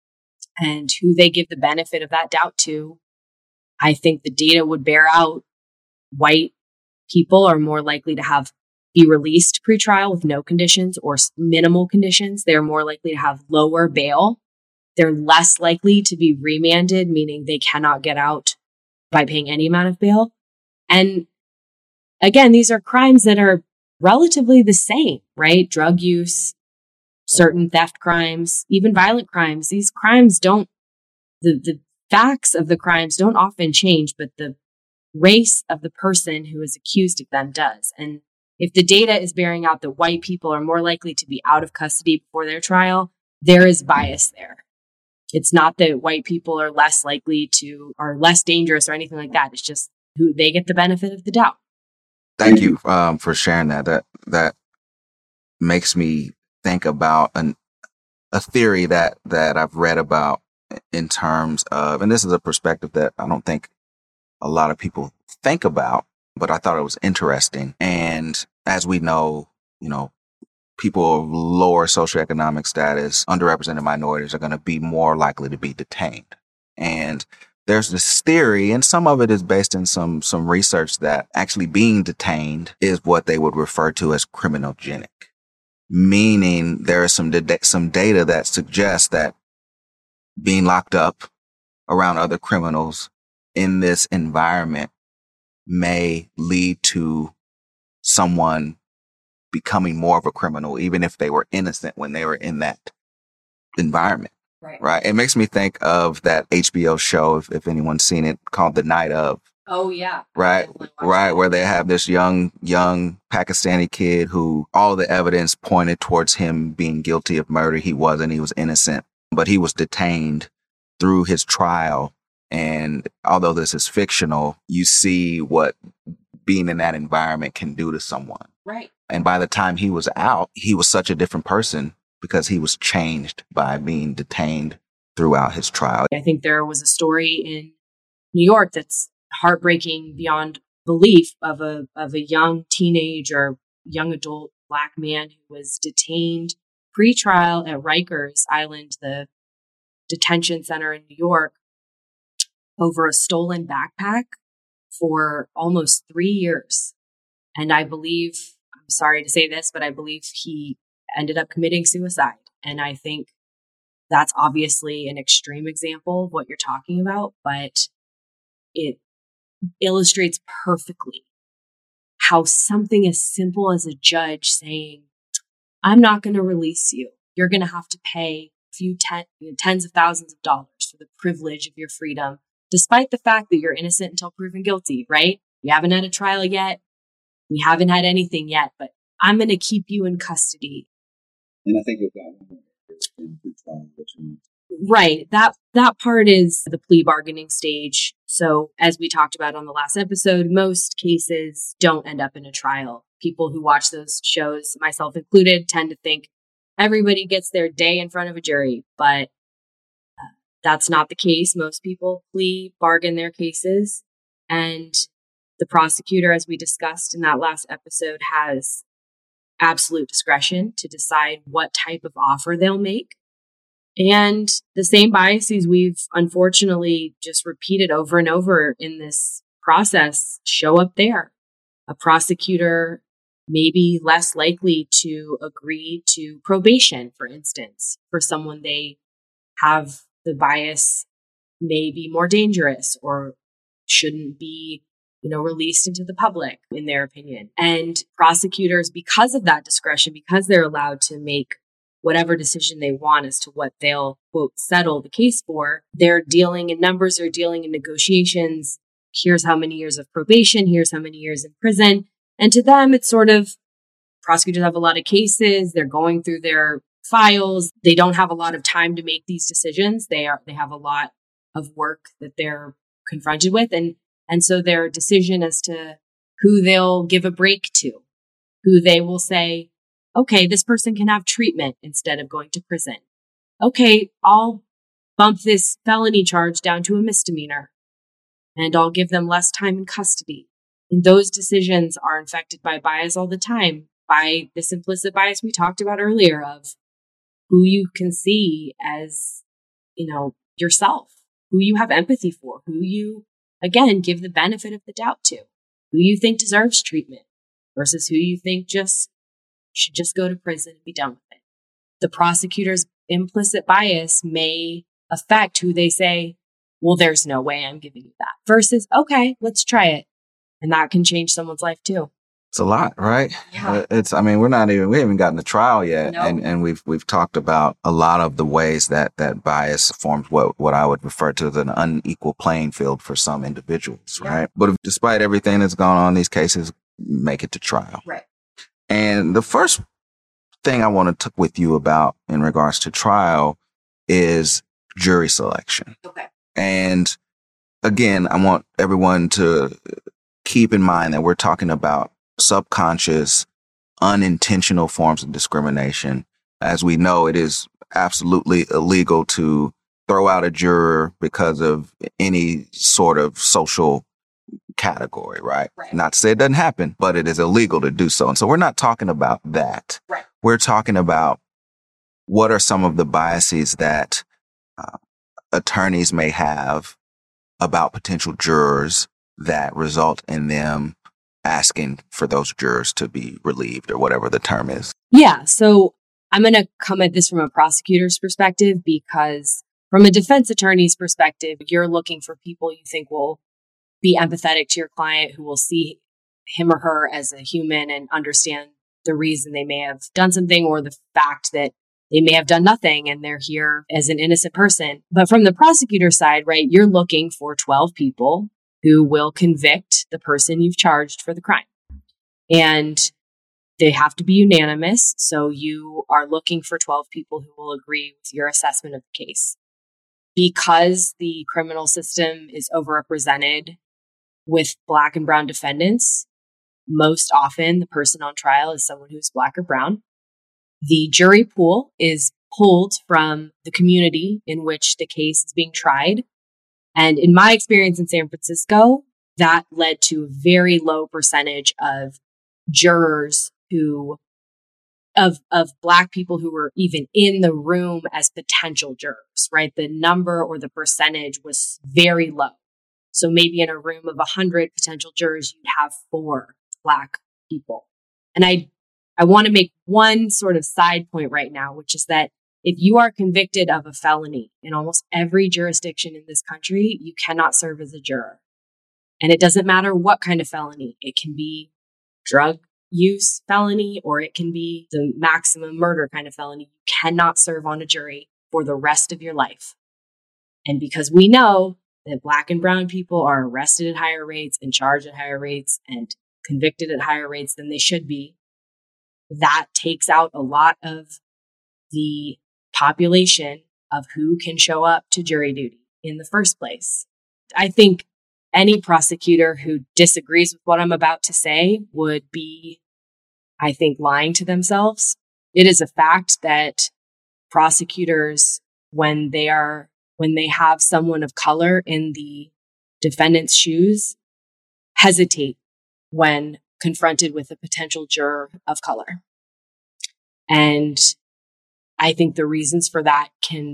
And who they give the benefit of that doubt to, I think the data would bear out white people are more likely to have be released pre-trial with no conditions or minimal conditions. They're more likely to have lower bail. They're less likely to be remanded, meaning they cannot get out by paying any amount of bail. And again, these are crimes that are relatively the same, right? Drug use, certain theft crimes, even violent crimes. These crimes don't, the, the facts of the crimes don't often change, but the race of the person who is accused of them does. And if the data is bearing out that white people are more likely to be out of custody before their trial, there is bias there. It's not that white people are less likely to, are less dangerous or anything like that. It's just who they get the benefit of the doubt. Thank you um, for sharing that. That that makes me think about an, a theory that that I've read about in terms of, and this is a perspective that I don't think a lot of people think about, but I thought it was interesting. And as we know, you know, people of lower socioeconomic status, underrepresented minorities are going to be more likely to be detained. And there's this theory, and some of it is based in some some research, that actually being detained is what they would refer to as criminogenic, meaning there is some da- some data that suggests that being locked up around other criminals in this environment may lead to someone becoming more of a criminal, even if they were innocent when they were in that environment. Right. Right. It makes me think of that H B O show, if, if anyone's seen it, called The Night Of. Oh, yeah. Right. Right. That. Where they have this young, young Pakistani kid who all the evidence pointed towards him being guilty of murder. He wasn't. He was innocent, but he was detained through his trial. And although this is fictional, you see what being in that environment can do to someone. Right. And by the time he was out, he was such a different person because he was changed by being detained throughout his trial. I think there was a story in New York that's heartbreaking beyond belief of a of a young teenage or young adult Black man who was detained pre-trial at Rikers Island, the detention center in New York, over a stolen backpack for almost three years. And I believe, I'm sorry to say this, but I believe he ended up committing suicide. And I think that's obviously an extreme example of what you're talking about, but it illustrates perfectly how something as simple as a judge saying, I'm not going to release you. You're going to have to pay a few ten, tens of thousands of dollars for the privilege of your freedom, despite the fact that you're innocent until proven guilty, right? You haven't had a trial yet. We haven't had anything yet, but I'm going to keep you in custody. And I think you've got one in pre-trial. Right. That that part is the plea bargaining stage. So as we talked about on the last episode, most cases don't end up in a trial. People who watch those shows, myself included, tend to think everybody gets their day in front of a jury, but uh, that's not the case. Most people plea bargain their cases, and the prosecutor, as we discussed in that last episode, has absolute discretion to decide what type of offer they'll make. And the same biases we've unfortunately just repeated over and over in this process show up there. A prosecutor may be less likely to agree to probation, for instance, for someone they have the bias may be more dangerous or shouldn't be, you know, released into the public, in their opinion. And prosecutors, because of that discretion, because they're allowed to make whatever decision they want as to what they'll, quote, settle the case for, they're dealing in numbers, they're dealing in negotiations. Here's how many years of probation, here's how many years in prison. And to them, it's sort of, prosecutors have a lot of cases, they're going through their files, they don't have a lot of time to make these decisions. They are, they have a lot of work that they're confronted with. And, and so their decision as to who they'll give a break to, who they will say, okay, this person can have treatment instead of going to prison. Okay, I'll bump this felony charge down to a misdemeanor and I'll give them less time in custody. And those decisions are infected by bias all the time, by this implicit bias we talked about earlier of who you can see as, you know, yourself, who you have empathy for, who you, again, give the benefit of the doubt to, who you think deserves treatment versus who you think just should just go to prison and be done with it. The prosecutor's implicit bias may affect who they say, well, there's no way I'm giving you that, versus, okay, let's try it. And that can change someone's life too. It's a lot, right? Yeah. Uh, it's, I mean, we're not even, we haven't gotten to trial yet. No. And, and we've, we've talked about a lot of the ways that, that bias forms what, what I would refer to as an unequal playing field for some individuals, Yeah. right? But if, despite everything that's gone on, these cases make it to trial. Right. And the first thing I want to talk with you about in regards to trial is jury selection. Okay. And again, I want everyone to keep in mind that we're talking about subconscious, unintentional forms of discrimination. As we know, it is absolutely illegal to throw out a juror because of any sort of social category, right? Right. Not to say it doesn't happen, but it is illegal to do so. And so we're not talking about that. Right. We're talking about what are some of the biases that uh, attorneys may have about potential jurors that result in them asking for those jurors to be relieved or whatever the term is. Yeah. So I'm going to come at this from a prosecutor's perspective, because from a defense attorney's perspective, you're looking for people you think will be empathetic to your client, who will see him or her as a human and understand the reason they may have done something, or the fact that they may have done nothing and they're here as an innocent person. But from the prosecutor side, right, you're looking for twelve people who will convict the person you've charged for the crime. And they have to be unanimous. So you are looking for twelve people who will agree with your assessment of the case. Because the criminal system is overrepresented with Black and brown defendants, most often the person on trial is someone who's Black or brown. The jury pool is pulled from the community in which the case is being tried. And in my experience in San Francisco, that led to a very low percentage of jurors who, of, of Black people who were even in the room as potential jurors, right? The number or the percentage was very low. So maybe in a room of one hundred potential jurors, you'd have four Black people. And I, I want to make one sort of side point right now, which is that if you are convicted of a felony in almost every jurisdiction in this country, you cannot serve as a juror. And it doesn't matter what kind of felony. It can be drug use felony, or it can be the maximum murder kind of felony. You cannot serve on a jury for the rest of your life. And because we know that Black and brown people are arrested at higher rates and charged at higher rates and convicted at higher rates than they should be, that takes out a lot of the population of who can show up to jury duty in the first place. I think any prosecutor who disagrees with what I'm about to say would be, I think, lying to themselves. It is a fact that prosecutors, when they are, when they have someone of color in the defendant's shoes, hesitate when confronted with a potential juror of color. And I think the reasons for that can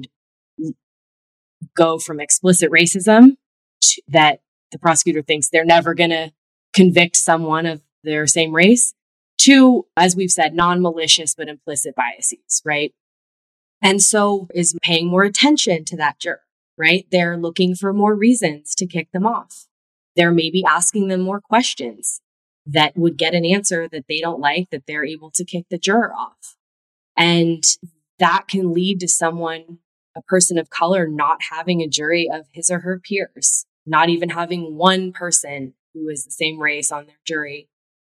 go from explicit racism to, that the prosecutor thinks they're never going to convict someone of their same race, to, as we've said, non-malicious but implicit biases, right? And so is paying more attention to that juror, right? They're looking for more reasons to kick them off. They're maybe asking them more questions that would get an answer that they don't like, that they're able to kick the juror off. And that can lead to someone, a person of color, not having a jury of his or her peers, not even having one person who is the same race on their jury,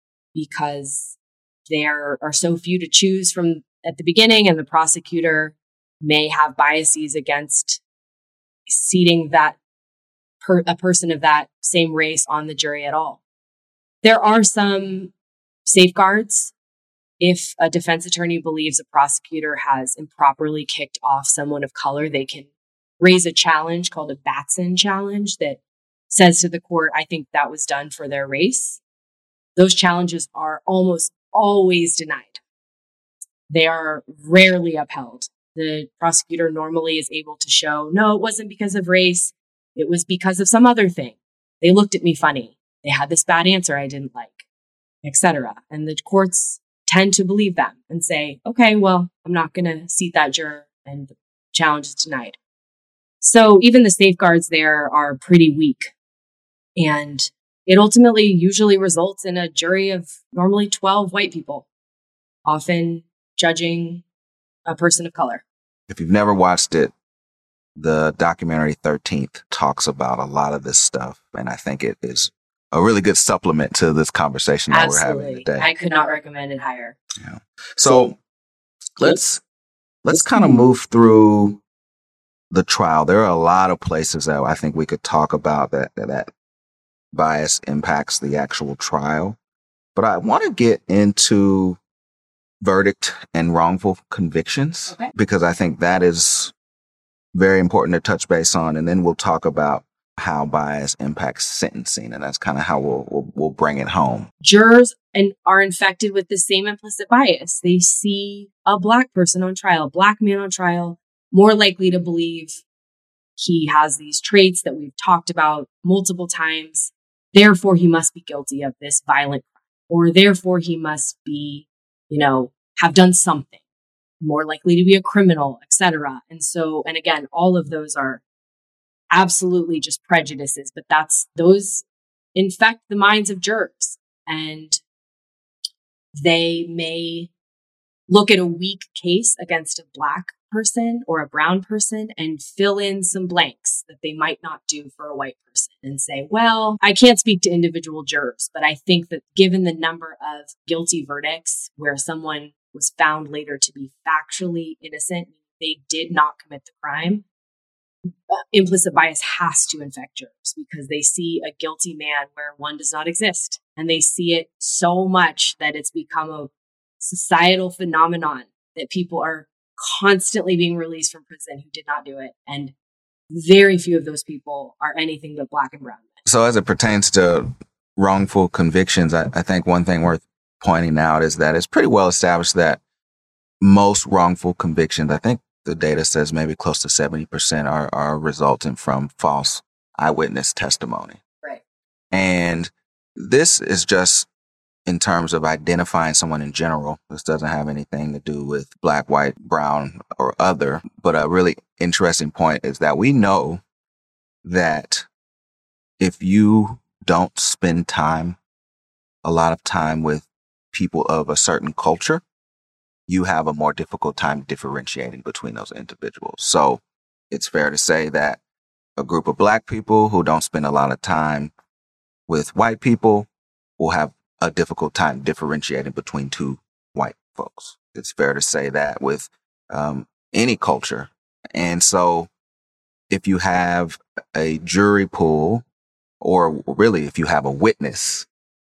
because there are so few to choose from at the beginning, and the prosecutor may have biases against seating that per, a person of that same race on the jury at all. There are some safeguards. If a defense attorney believes a prosecutor has improperly kicked off someone of color, they can raise a challenge called a Batson challenge that says to the court, I think that was done for their race. Those challenges are almost always denied. They are rarely upheld. The prosecutor normally is able to show, no, it wasn't because of race. It was because of some other thing. They looked at me funny. They had this bad answer I didn't like, et cetera. And the courts tend to believe them and say, okay, well, I'm not going to seat that juror, and the challenge is denied. So even the safeguards there are pretty weak. And it ultimately usually results in a jury of normally twelve white people, often judging a person of color. If you've never watched it, the documentary thirteenth talks about a lot of this stuff. And I think it is a really good supplement to this conversation that Absolutely. we're having today. I could not recommend it higher. Yeah. So let's let's kind of move through the trial. There are a lot of places that I think we could talk about that that, that bias impacts the actual trial. But I want to get into verdict and wrongful convictions, okay, because I think that is very important to touch base on. And then we'll talk about how bias impacts sentencing. And that's kind of how we'll, we'll, we'll bring it home. Jurors and are infected with the same implicit bias. They see a Black person on trial, Black man on trial, more likely to believe he has these traits that we've talked about multiple times. Therefore, he must be guilty of this violent crime, or therefore he must be, you know, have done something, more likely to be a criminal, et cetera. And so, and again, all of those are absolutely just prejudices, but that's, those infect the minds of jurors, and they may look at a weak case against a Black person or a brown person and fill in some blanks that they might not do for a white person and say, well, I can't speak to individual jurors, but I think that given the number of guilty verdicts where someone was found later to be factually innocent, they did not commit the crime, uh, implicit bias has to infect jurors because they see a guilty man where one does not exist. And they see it so much that it's become a societal phenomenon that people are constantly being released from prison who did not do it. And very few of those people are anything but Black and brown men. So as it pertains to wrongful convictions, I, I think one thing worth pointing out is that it's pretty well established that most wrongful convictions, I think the data says maybe close to seventy percent are, are resulting from false eyewitness testimony. Right. And this is just in terms of identifying someone in general. This doesn't have anything to do with Black, white, brown, or other. But a really interesting point is that we know that if you don't spend time, a lot of time with people of a certain culture, you have a more difficult time differentiating between those individuals. So it's fair to say that a group of Black people who don't spend a lot of time with white people will have a difficult time differentiating between two white folks. It's fair to say that with um, any culture. And so if you have a jury pool, or really if you have a witness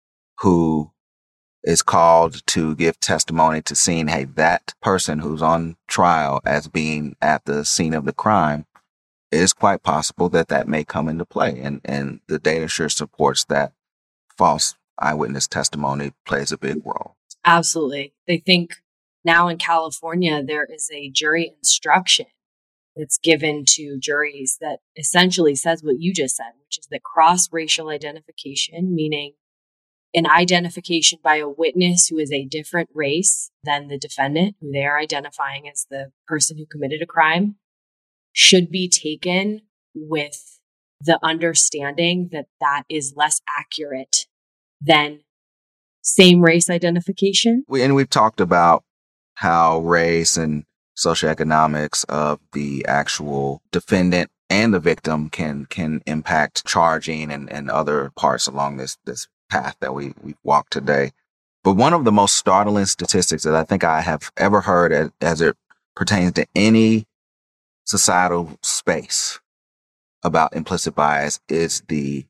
who is called to give testimony to seeing, hey, that person who's on trial as being at the scene of the crime, it is quite possible that that may come into play. And, and the data sure supports that false eyewitness testimony plays a big role. Absolutely. They think now in California, there is a jury instruction that's given to juries that essentially says what you just said, which is that cross-racial identification, meaning an identification by a witness who is a different race than the defendant, who they are identifying as the person who committed a crime, should be taken with the understanding that that is less accurate than same race identification. We, and we've talked about how race and socioeconomics of the actual defendant and the victim can can impact charging and, and other parts along this this path that we we've walked today. But one of the most startling statistics that I think I have ever heard as, as it pertains to any societal space about implicit bias is the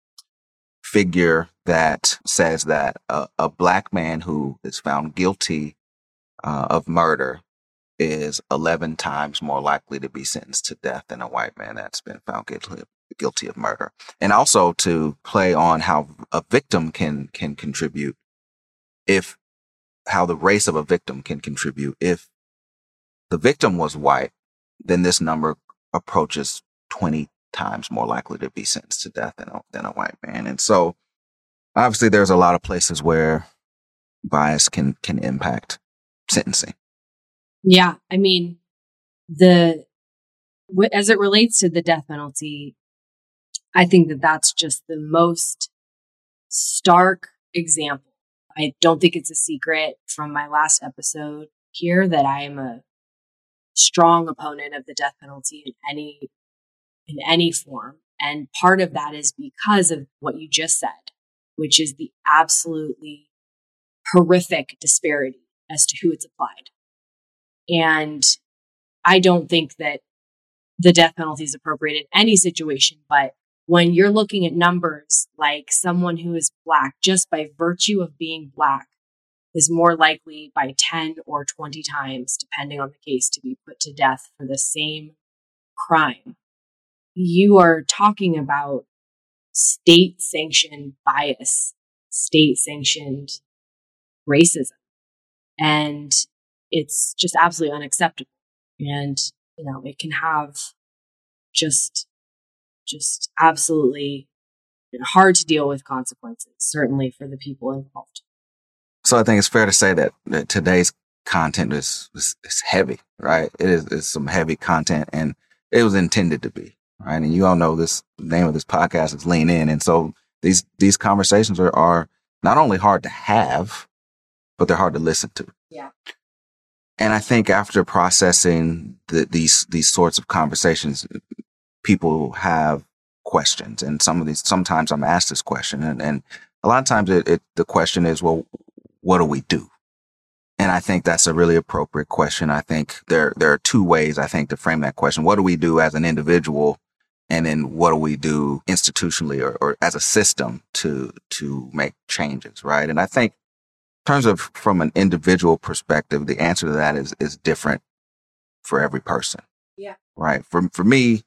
figure that says that a, a Black man who is found guilty uh, of murder is eleven times more likely to be sentenced to death than a white man that's been found guilty, guilty of murder. And also to play on how a victim can can contribute, if how the race of a victim can contribute. If the victim was white, then this number approaches twenty times more likely to be sentenced to death than a, than a white man. And so obviously there's a lot of places where bias can can impact sentencing. Yeah. I mean, the, as it relates to the death penalty, I think that that's just the most stark example. I don't think it's a secret from my last episode here that I am a strong opponent of the death penalty in any, in any form. And part of that is because of what you just said, which is the absolutely horrific disparity as to who it's applied. And I don't think that the death penalty is appropriate in any situation, but when you're looking at numbers like someone who is Black, just by virtue of being Black, is more likely by ten or twenty times, depending on the case, to be put to death for the same crime. You are talking about state-sanctioned bias, state-sanctioned racism. And it's just absolutely unacceptable. And, you know, it can have just, just absolutely hard to deal with consequences, certainly for the people involved. So I think it's fair to say that, that today's content is, is, is heavy, right? It is it's some heavy content, and it was intended to be, right? And you all know this name of this podcast is Lean In. And so these, these conversations are, are not only hard to have, but they're hard to listen to. Yeah. And I think after processing the, these, these sorts of conversations, people have questions. And some of these, sometimes I'm asked this question, and, and a lot of times it, it, the question is, well, what do we do? And I think that's a really appropriate question. I think there, there are two ways, I think, to frame that question. What do we do as an individual? And then what do we do institutionally or, or as a system to, to make changes, right? And I think in terms of from an individual perspective, the answer to that is, is different for every person. Yeah. Right. For, for me,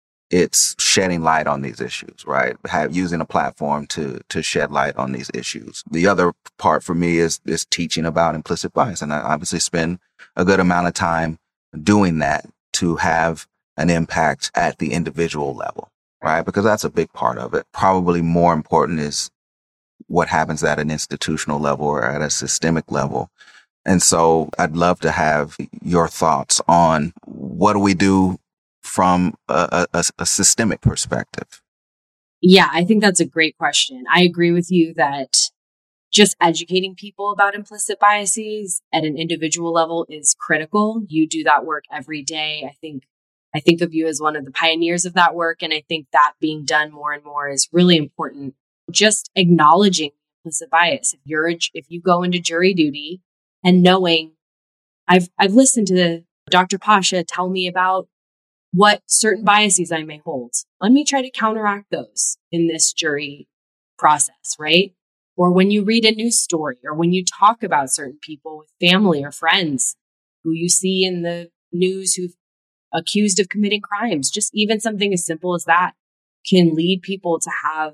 it's shedding light on these issues, right? Have, using a platform to, to shed light on these issues. The other part for me is, is teaching about implicit bias. And I obviously spend a good amount of time doing that to have an impact at the individual level, right? Because that's a big part of it. Probably more important is what happens at an institutional level or at a systemic level. And so I'd love to have your thoughts on what do we do from a, a, a systemic perspective? Yeah, I think that's a great question. I agree with you that just educating people about implicit biases at an individual level is critical. You do that work every day. I think I think of you as one of the pioneers of that work. And I think that being done more and more is really important. Just acknowledging implicit bias. If you're a, if you go into jury duty and knowing, I've I've listened to Doctor Pasha tell me about what certain biases I may hold. Let me try to counteract those in this jury process, right? Or when you read a news story, or when you talk about certain people with family or friends who you see in the news who've accused of committing crimes, just even something as simple as that can lead people to have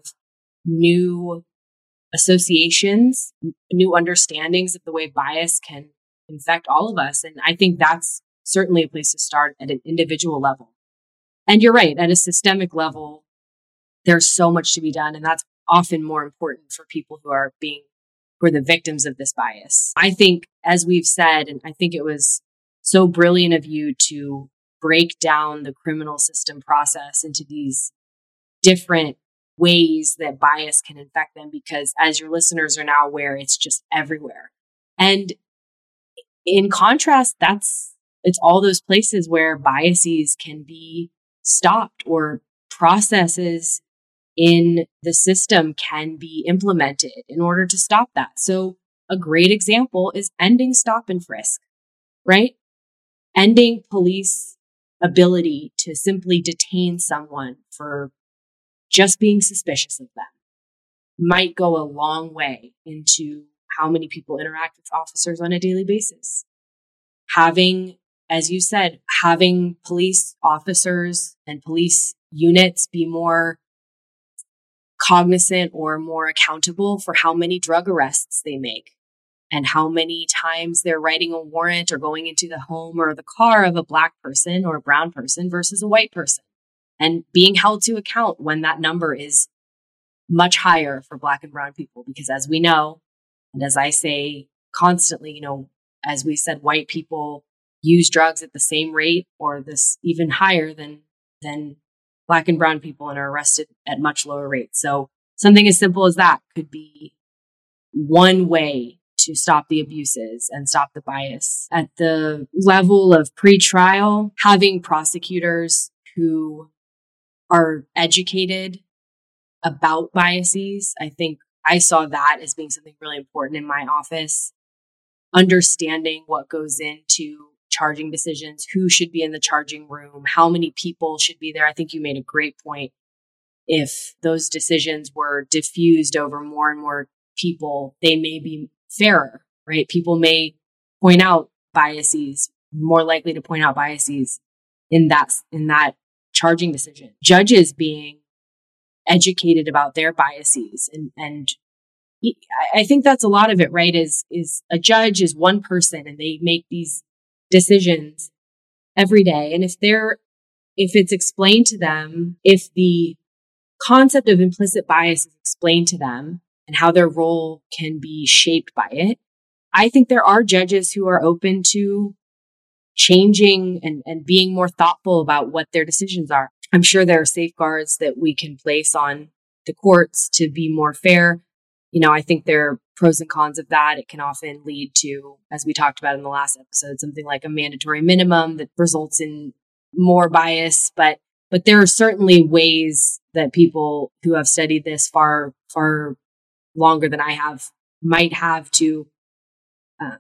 new associations, new understandings of the way bias can infect all of us. And I think that's certainly a place to start at an individual level. And you're right, at a systemic level, there's so much to be done. And that's often more important for people who are being, who are the victims of this bias. I think, as we've said, and I think it was so brilliant of you to break down the criminal system process into these different ways that bias can infect them, because as your listeners are now aware, it's just everywhere. And in contrast, that's, it's all those places where biases can be stopped or processes in the system can be implemented in order to stop that. So a great example is ending stop and frisk, right? Ending police ability to simply detain someone for just being suspicious of them might go a long way into how many people interact with officers on a daily basis. Having, as you said, having police officers and police units be more cognizant or more accountable for how many drug arrests they make and how many times they're writing a warrant or going into the home or the car of a Black person or a brown person versus a white person, and being held to account when that number is much higher for Black and brown people. Because as we know, and as I say constantly, you know, as we said, white people use drugs at the same rate or this even higher than, than Black and brown people, and are arrested at much lower rates. So something as simple as that could be one way to stop the abuses and stop the bias. At the level of pretrial, having prosecutors who are educated about biases, I think I saw that as being something really important in my office. Understanding what goes into charging decisions, who should be in the charging room, how many people should be there. I think you made a great point if those decisions were diffused over more and more people, they may be fairer, right? People may point out biases, more likely to point out biases in that, in that charging decision. Judges being educated about their biases. And, and I think that's a lot of it, right? Is, is a judge is one person and they make these decisions every day. And if they're, if it's explained to them, if the concept of implicit bias is explained to them and how their role can be shaped by it, I think there are judges who are open to changing and, and being more thoughtful about what their decisions are. I'm sure there are safeguards that we can place on the courts to be more fair. You know, I think there are pros and cons of that. It can often lead to, as we talked about in the last episode, something like a mandatory minimum that results in more bias. But but there are certainly ways that people who have studied this far, far longer than I have might have to uh,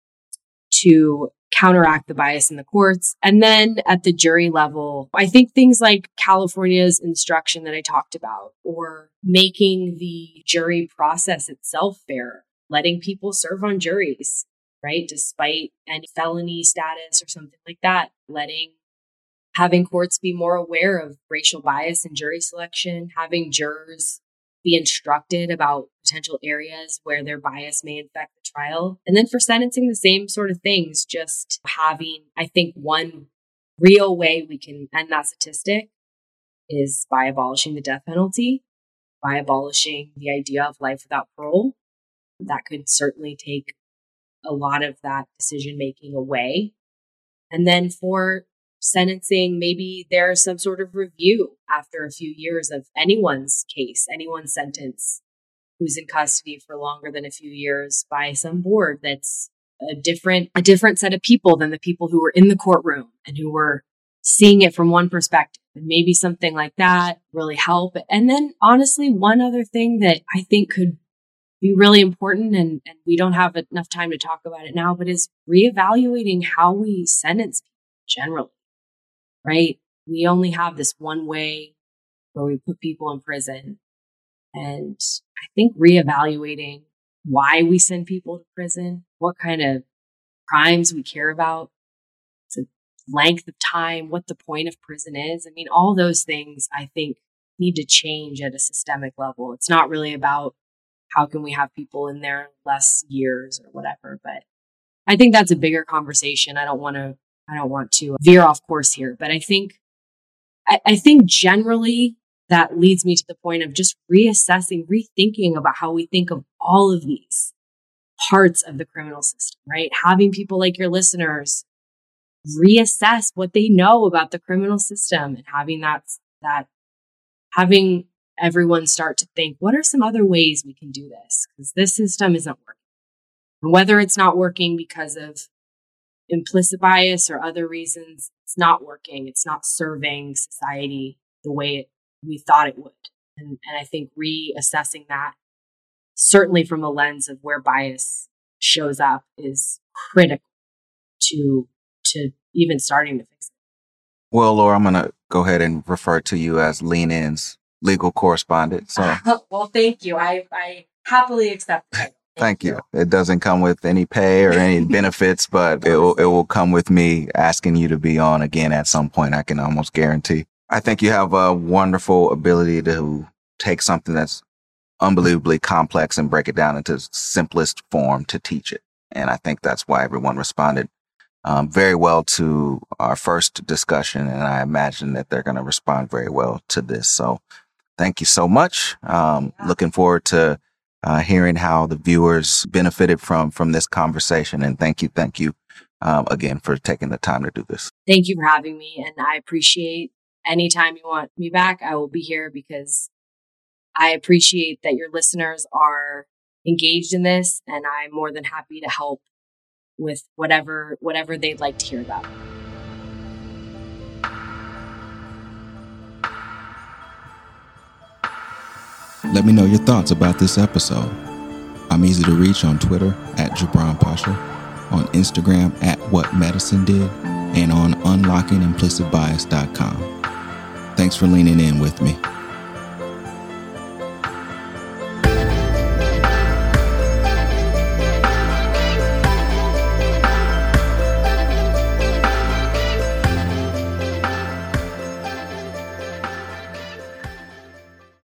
to counteract the bias in the courts. And then at the jury level, I think things like California's instruction that I talked about, or making the jury process itself fairer, letting people serve on juries, right? Despite any felony status or something like that, letting, having courts be more aware of racial bias in jury selection, having jurors be instructed about potential areas where their bias may infect the trial. And then for sentencing, the same sort of things, just having, I think one real way we can end that statistic is by abolishing the death penalty, by abolishing the idea of life without parole. That could certainly take a lot of that decision making away. And then for sentencing, maybe there's some sort of review after a few years of anyone's case, anyone's sentence who's in custody for longer than a few years by some board that's a different, a different set of people than the people who were in the courtroom and who were seeing it from one perspective. And maybe something like that really help. And then honestly, one other thing that I think could be really important, and, and we don't have enough time to talk about it now, but is reevaluating how we sentence people generally. Right? We only have this one way where we put people in prison. And I think reevaluating why we send people to prison, what kind of crimes we care about, the length of time, what the point of prison is. I mean, all those things I think need to change at a systemic level. It's not really about how can we have people in there less years or whatever, but I think that's a bigger conversation. I don't want to I don't want to veer off course here, but I think, I, I think generally that leads me to the point of just reassessing, rethinking about how we think of all of these parts of the criminal system, right? Having people like your listeners reassess what they know about the criminal system and having that, that, having everyone start to think, what are some other ways we can do this? Because this system isn't working. And whether it's not working because of implicit bias or other reasons, it's not working. It's not serving society the way it, we thought it would. And, and I think reassessing that, certainly from a lens of where bias shows up, is critical to, to even starting to fix it. Well, Laura, I'm going to go ahead and refer to you as Lean In's legal correspondent. So, well, thank you. I, I happily accept that. Thank you. It doesn't come with any pay or any benefits, but it will, it will come with me asking you to be on again at some point. I can almost guarantee. I think you have a wonderful ability to take something that's unbelievably complex and break it down into simplest form to teach it. And I think that's why everyone responded um, very well to our first discussion. And I imagine that they're going to respond very well to this. So thank you so much. Um, looking forward to Uh, hearing how the viewers benefited from from this conversation. And thank you, thank you um, again for taking the time to do this. Thank you for having me. And I appreciate anytime you want me back, I will be here, because I appreciate that your listeners are engaged in this, and I'm more than happy to help with whatever whatever they'd like to hear about. Let me know your thoughts about this episode. I'm easy to reach on Twitter at Jabron Pasha, on Instagram at What Medicine Did, and on unlocking implicit bias dot com. Thanks for leaning in with me.